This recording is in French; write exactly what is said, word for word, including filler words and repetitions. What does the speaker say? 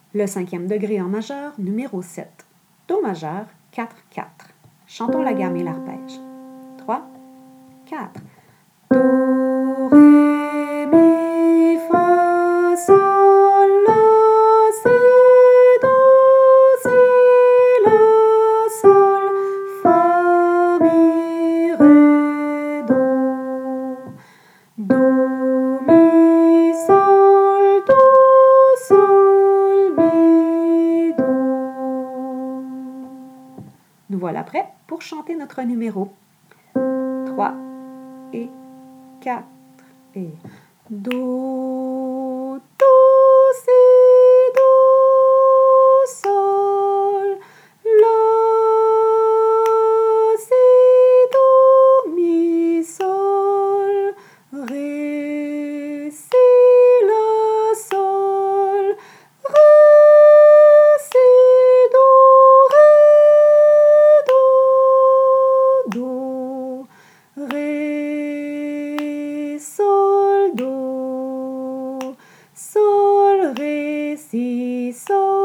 Le cinquième degré en majeur, numéro sept. Do majeur, quatre quatre. Chantons la gamme et l'arpège. trois, quatre. Do, ré, mi, fa, sol, la, si, do, si, la, sol, fa, mi, ré, do. Do, mi, sol, do, sol, mi, do. Nous voilà prêts pour chanter notre numéro. trois et quatre et do, do, si, do, sol, la, si, do, mi, sol, ré, si, la, sol, ré, si, do, ré, do, do, ré, sol, do, sol, ré, si, sol.